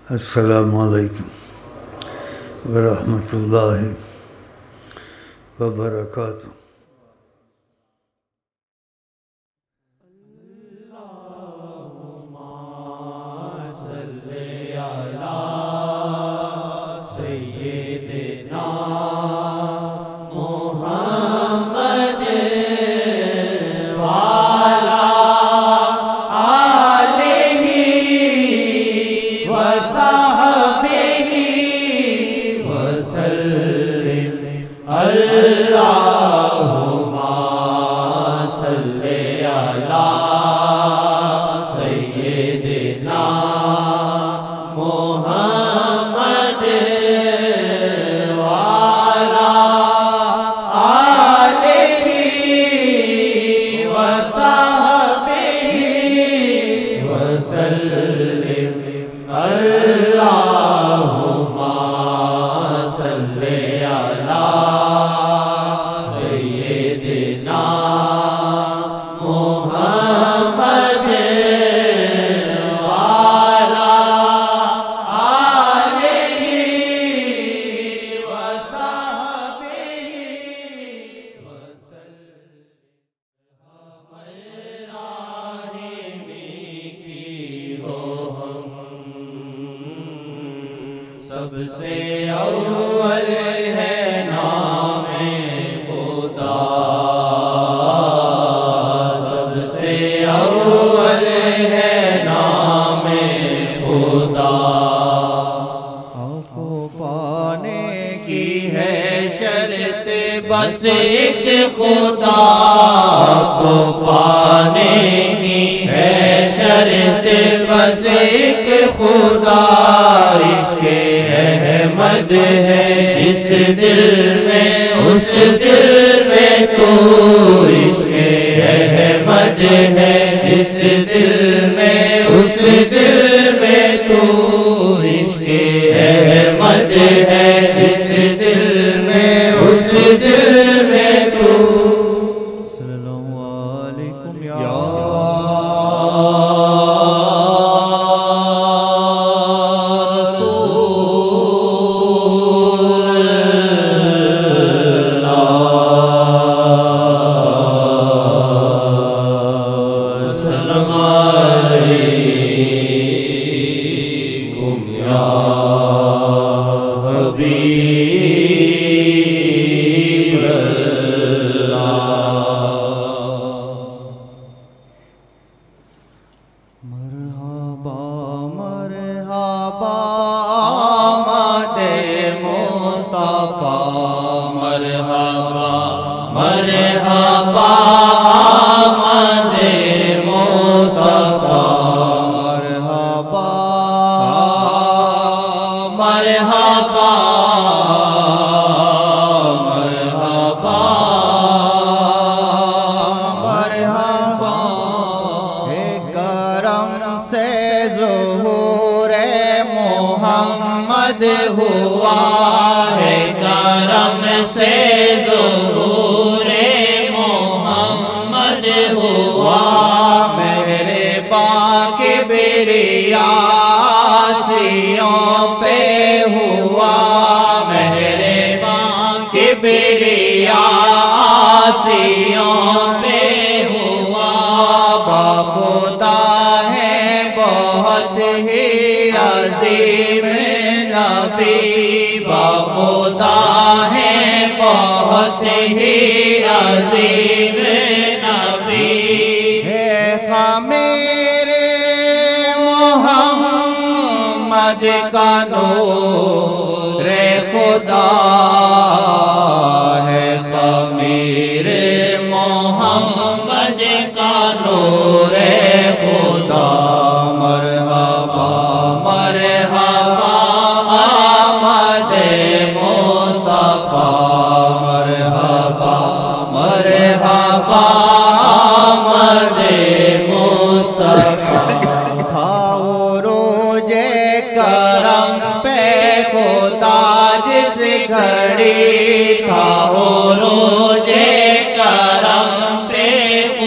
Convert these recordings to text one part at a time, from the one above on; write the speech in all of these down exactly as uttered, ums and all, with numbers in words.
السلام علیکم ورحمۃ اللہ وبرکاتہ۔ سب سے اول ہے نام خدا، سب سے اول ہے نام خدا۔ آپ کو پانے کی ہے شرط بس ایک خدا، آپ کو پانے کی ہے شرط بس ایک خدا۔ عشق احمد ہے جس دل میں اس دل میں تو، عشق احمد ہے جس دل میں اس دل میں تو، عشق احمد ہے جس دل میں اس دل میں تو۔ صلی اللہ علیکم یا ہوا ہے کرم سے ظہور محمد ہوا، میرے باغ بریاسیوں پہ ہوا، میرے باغ بریاسیوں پہ ہوا۔ باخدا ہے بہت ہی عظیم نبی، باخدا ہے بہت ہی عظیم نبی، ہے خمیر محمد کا نور خدا، ہے خمیر محمد کا نور خدا۔ مرحبا مرحبا آمد مصطفیٰ، مرحبا مرحبا آمد مصطفیٰ۔ کھاؤ روز کرم پہ خدا جس گھڑی، کھاؤ روز کرم پہ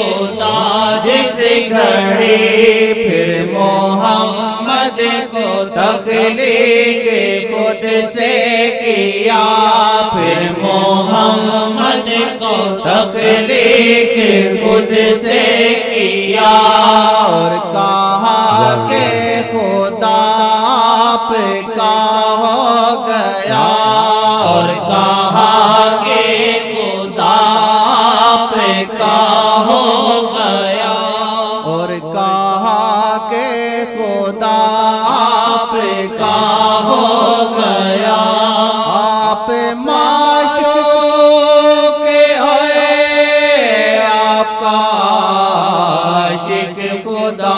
خدا جس گھڑی، پھر محمد کو تخلیق خود سے کیا، پھر محمد کو تخلیق خود سے کیا، اور کہا کہ خدا آپ کا ہو گیا، اور کہا کہ خدا آپ کا ہو گیا، اور کہا کہ خدا آپ کا ہو گیا، آپ معشوق ہوئے، آپ کا عاشق خدا،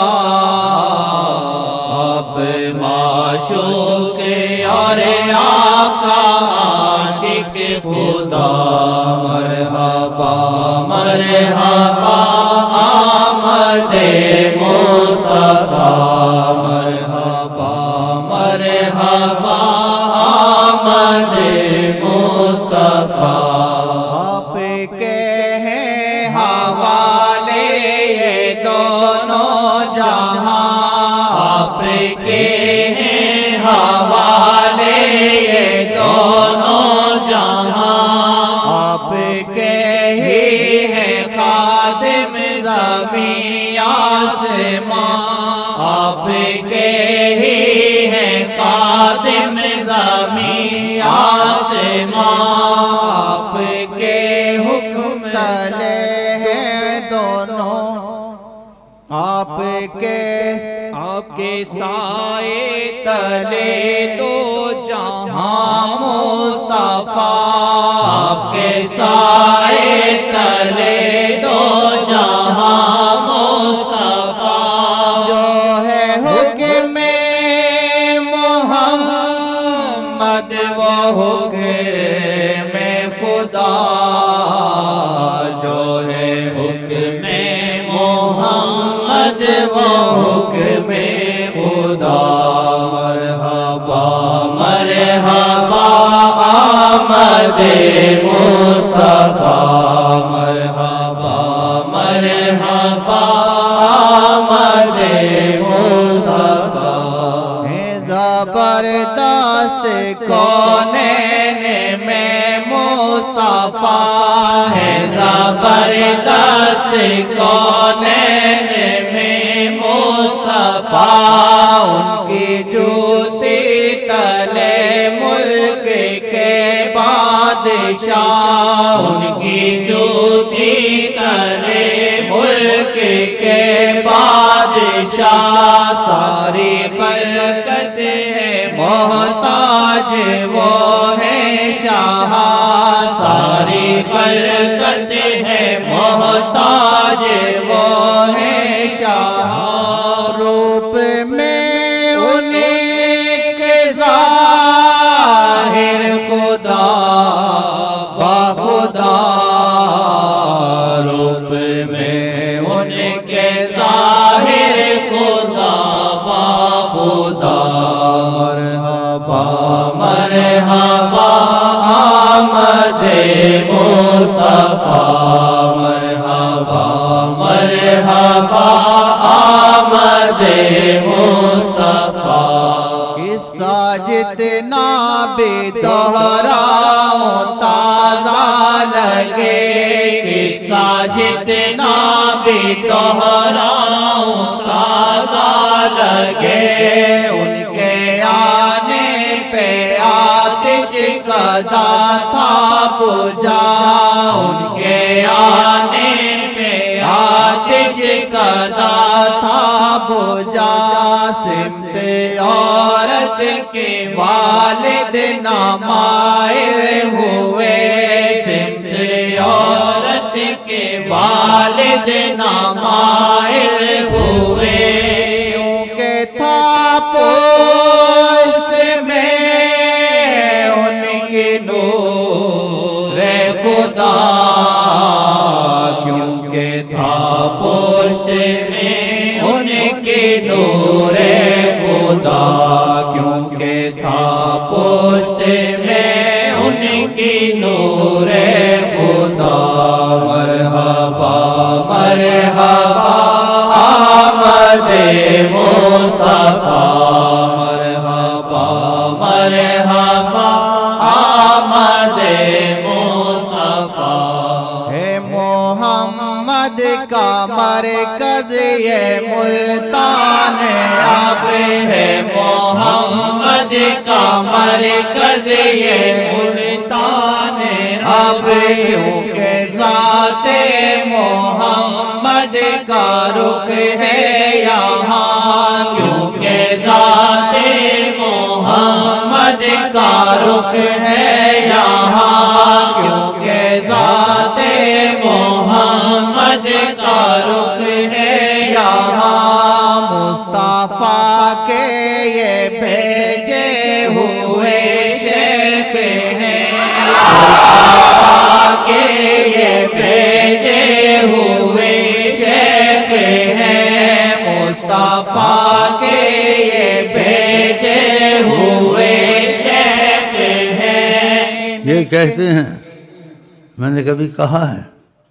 آپ معشوق اور آپ کا عاشق خدا، مرحبا مرحبا آمد مصطفیٰ، مرحبا مرحبا آمد مصطفیٰ، آپ کے ہیں حوالے یہ دونوں جہاں، آپ کے ہیں حوالے یہ دونوں جہاں، آپ کے ہی ہیں خادم زمین آسمان، آپ کے ہی ہیں خادم زمین آسمان، آپ کے حکم تلے ہیں دونوں، آپ کے آپ کے سائے تلے دو جہاں مصطفیٰ، آپ کے سائے تلے دو جہاں مصطفیٰ، جو ہے حکم محمد وہ حکم خدا، جو ہے حکم محمد وہ حکم خدا، مرحبا مرحبا آمد مصطفیٰ، مرحبا مرحبا آمد مصطفیٰ، ہے زبردست کونین میں مصطفیٰ، ہے زبردست کونین میں مصطفیٰ، ان کی جوتی تلے ملک کے بادشاہ، ان کی جوتی تلے ملک کے بادشاہ، ساری خلقت ہے محتاج وہ ہے شاہ، ساری خلقت ہے محتاج وہ ہے شاہ، روپ میں ان کے ظاہر خدا بخدا، روپ میں ان کے ظاہر خدا بخدا، مرحبا مرحبا آمد مصطفیٰ، مرحبا مرحبا آمد مصطفیٰ، قصہ جتنا بھی دہراؤں تازہ لگے، قصہ جتنا بھی دہراؤں تازہ لگے، ان کے آنے پہ آتش کدا تھا بجھا، ان کے آنے پہ آتش کدا تھا بجھا، سمت عورت کے والد نامائل ہوئے، سمت عورت کے والد نامائل ہوئے، کیونکہ تھا پشت میں ان کی نور خدا، کیونکہ تھا پشت میں ان کی نور خدا، کیونکہ تھا پشت میں ان کی نور خدا، مرحبا مرحبا آمد مصطفیٰ، مرحبا محمد کا مرکز یہ ملتان اب ہے محمد کا مرکز یہ ملتان اب کیونکہ ذات محمد کا رخ ہے یہاں کیونکہ ذات محمد کا رخ ہے یہاں کیونکہ ذات محمد کا رخ ہے یہاں مصطفیٰ کے یہ بھیجے ہوئے شیخ ہیں مصطفیٰ کے یہ بھیجے ہوئے شیخ ہیں مصطفیٰ کے یہ بھیجے ہوئے شیخ ہیں یہ کہتے ہیں میں نے کبھی کہا ہے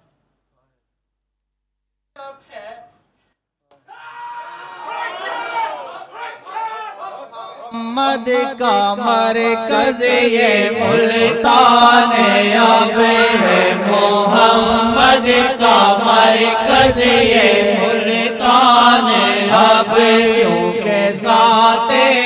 محمد کا مرکز یہ ملتان اب ہے محمد کا مرکز یہ ملتان اب کیونکہ ذات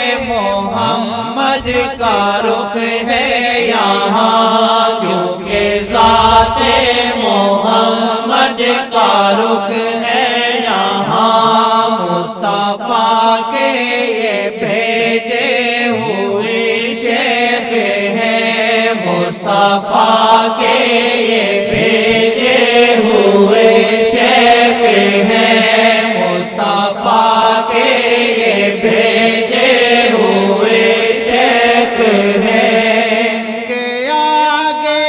محمد کا رخ ہے یہاں کیونکہ ذات محمد کا رخ ہے یہاں مصطفیٰ کے یہ بھیجے ہوئے شیخ ہیں مصطفیٰ کے یہ بھیجے ہوئے شیخ ہیں مصطفیٰ کے یہ بھیجے ہوئے شیخ ہیں کہ آگے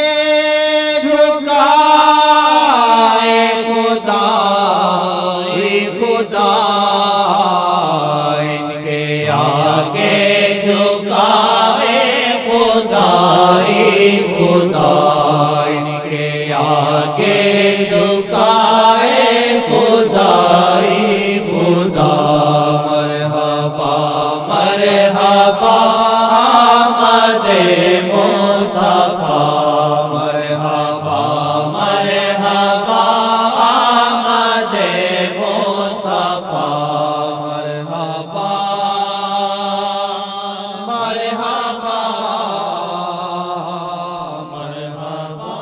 جھکائے خدا خدا ان کے آگے جھکائے خدا خدا ان کے آگے جھکائے خدا خدا مرحبا مرحبا آمد مصطفیٰ مرحبا مرحبا آمد مصطفیٰ مرحبا مرحبا مرحبا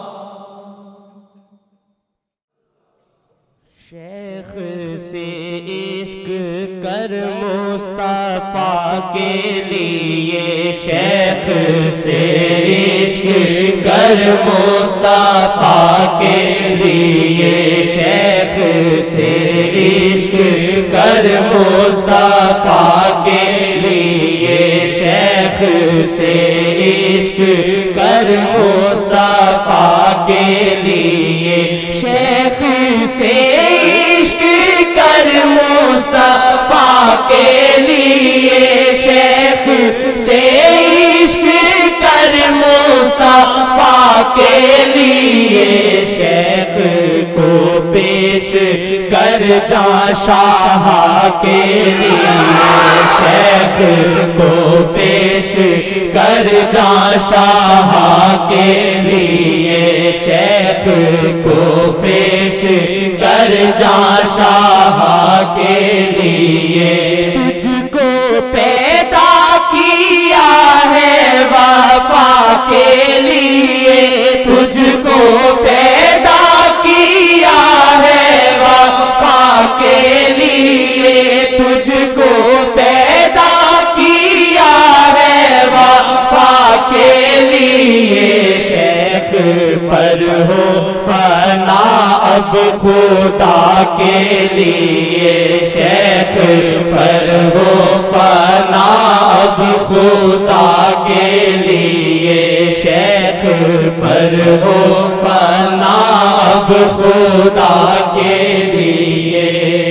شیخ سے عشق کر مصطفیٰ کے لیے شیخ سے عشق کر مصطفیٰ کے لیے شیخ سے عشق کر مصطفیٰ کے لیے شیخ سے عشق کر مصطفیٰ کے لیے شیخ سے عشق کر مصطفیٰ کے لیے شیخ سے عشق کر مصطفیٰ کے لیے شیخ کو پیش کر جا شاہ کے لیے شیخ کو پیش کر جا شاہ کے لیے شیخ کو پیش کر جا شاہ کے لیے تجھ کو پیدا کیا ہے وفا کے لیے تجھ کو پیدا کیا ہے وفا کے لیے تجھ کو پیدا کیا ہے وفا کے لیے شیخ پر ہو فنا اب خدا کے لیے شیخ پر ہو فنا اب خدا کے لیے شیخ پر ہو فنا اب خدا کے لیے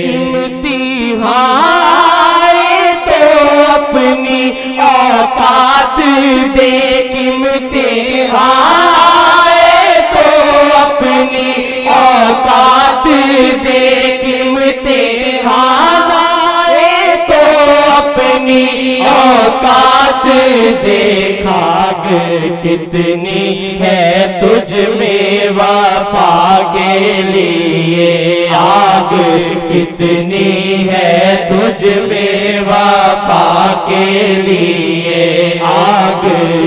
امتحان تو اپنی اوقات دیکھ امتحان تو اپنی اوقات دیکھ امتحان تو اپنی اوقات دیکھا کتنی ہے تجھ میں وفا کے لیے آگ کتنی ہے تجھ میں وفا کے لیے آگ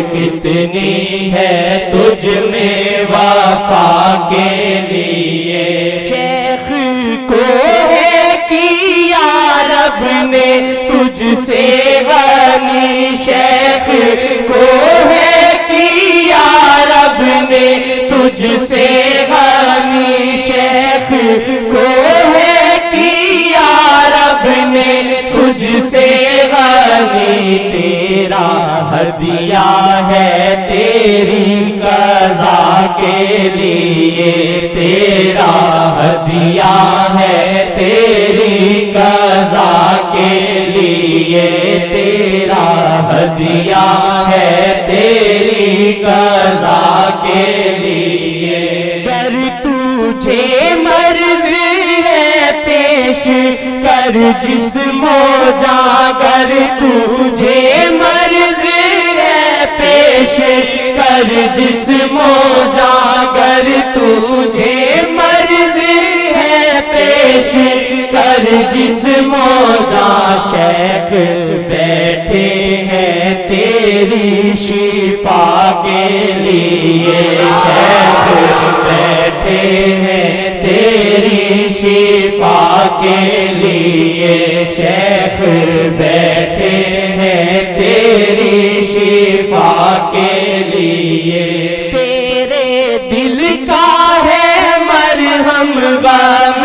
کتنی ہے تجھ میں وفا کے لیے شیخ کو ہے کیا رب نے تجھ سے غنی شیخ کو ہے کیا رب نے تجھ سے غنی شیخ کو ہے کیا رب نے تجھ سے غنی تیرا ہدیہ ہے تیری قضا کے لیے تیرا ہدیہ ہے تیری قضا کے لیے تیرا ہدیہ ہے تیری قضا کے لیے گر تجھے مرضی ہے پیش کر جسم و جاں گر تجھے مرضی ہے پیش کر جسم و جاں گر تجھے مرضی ہے پیش کر جسم و جاں شیخ بیٹھے ہیں تیری شفا کے لیے شیخ بیٹھے ہیں تیری شفا کے لیے شیخ بیٹھے ہیں تیری شفا کے لیے تیرے دل کا ہے مرہم غم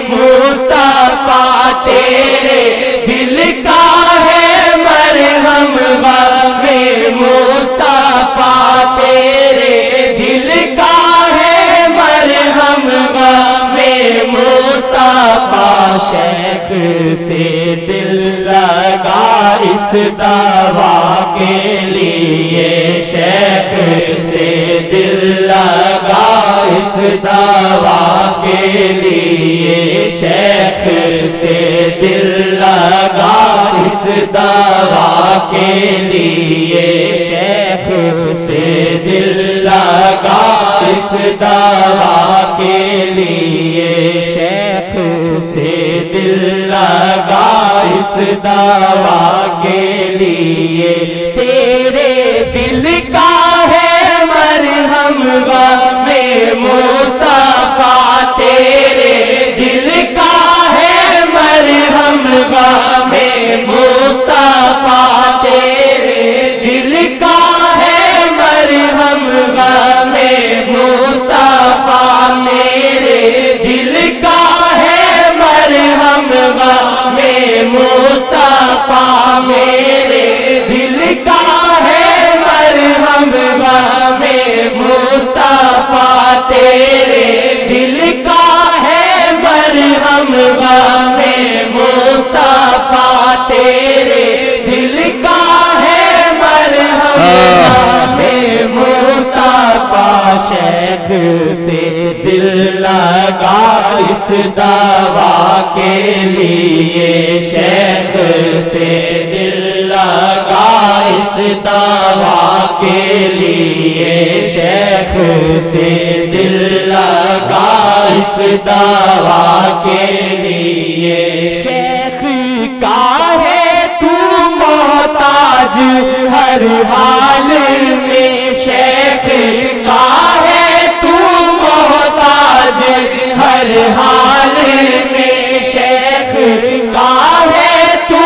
مصطفیٰ تیرے دل کا ہے مرہم غم مصطفیٰ تیرے دل کا ہے مرہم غم مصطفیٰ شیخ سے دل لگا اس دوا کے لیے شیخ سے دل لگا اس دوا کے لیے شیخ سے دل لگا اس دوا کے لیے شیخ سے دل لگا اس دوا کے لیے شیخ سے دل لگا اس دوا کے لیے تیرے دل کا ہے مرہم غم مصطفیٰ تیرے دل کا ہے مرہم غم مصطفیٰ تیرے دل کا ہے مرہم غم مصطفیٰ میرے دل کا ہے مرہم غم مصطفیٰ میرے دل کا ہے مرہم غم مصطفیٰ تیرے دل کا ہے مرہم غم مصطفیٰ تیرے دل کا ہے مرہم غم مصطفیٰ شیخ سے دل لگا اس دوا کے لیے شیخ سے دل لگا اس دوا کے لیے شیخ سے دل لگا اس دوا کے لیے شیخ کا ہے تو محتاج ہر حال میں شیخ کا ہے تو محتاج ہر حال میں شیخ کا ہے تو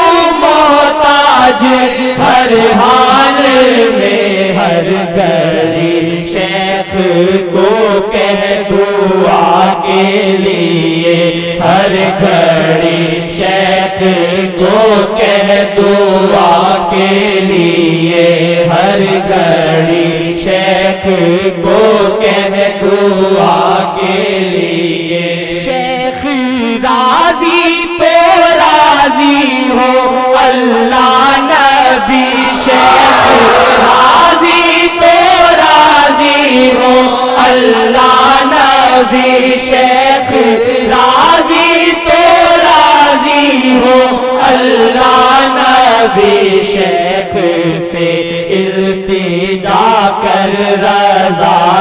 محتاج ہر حال میں ہر گھڑی شیخ کو کہہ دعا کے لیے ہر گھڑی شیخ کو کہہ دعا کے لیے ہر گھڑی شیخ کو کہہ دعا کے لیے شیخ راضی تو راضی ہو اللہ نبی شیخ راضی تو راضی ہو اللہ نبی شیخ راضی تو راضی ہو اللہ نبی شیخ سے التجا کر رضا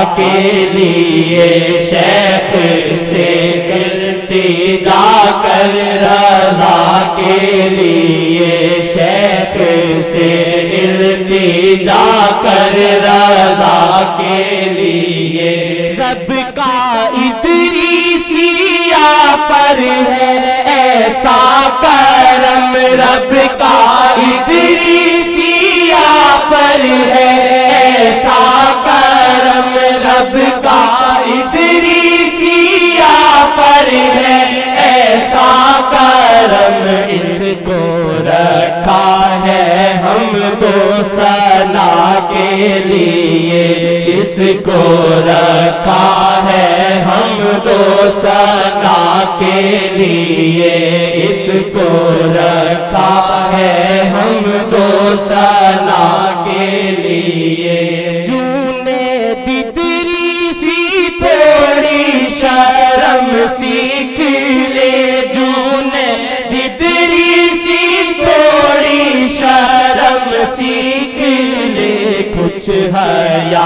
کے لیے شیخ سے التجا کر رضا کے لیے شیخ سے التجا کر رضا کے لیے رب کا ادریسیہ پر ہے ایسا کرم رب کا ادریسیہ پر ہے ایسا کرم رب کا ادریسیہ پر ہے ایسا کرم اس کو رکھا ہے ہم دو ثنا کے لیے اس کو رکھا ہے ہم دو ثنا کے لیے اس کو رکھا ہے ہم دو ثنا کے لیے جونے ددری سی تھوڑی شرم سیکھ لے جونے ددری سی تھوڑی شرم سیکھ لے کچھ حیا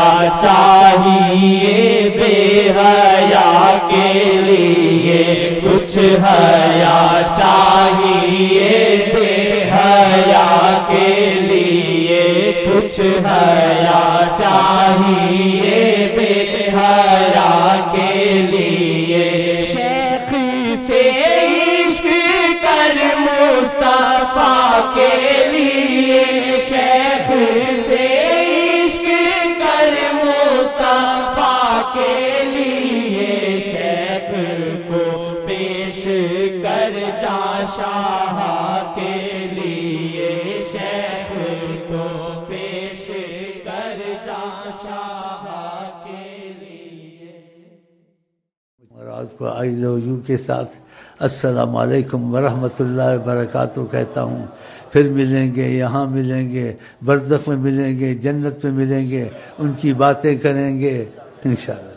چاہیے بے حیا کے لیے کچھ حیا چاہیے بے حیا کے لیے کچھ حیا چاہیے بے حیا کے لیے شیخ سے عشق کر مصطفیٰ کے لیے شیخ سے عشق کر مصطفیٰ کے لیے شیخ کو پیش کر جا شاہ کے لیے شیخ کو پیش کر جا شاہ کے لیے اور آج کو عید وجوہ کے ساتھ السلام علیکم ورحمۃ اللہ وبرکاتہ کہتا ہوں. پھر ملیں گے، یہاں ملیں گے، برزخ میں ملیں گے، جنت میں ملیں گے، ان کی باتیں کریں گے انشاءاللہ.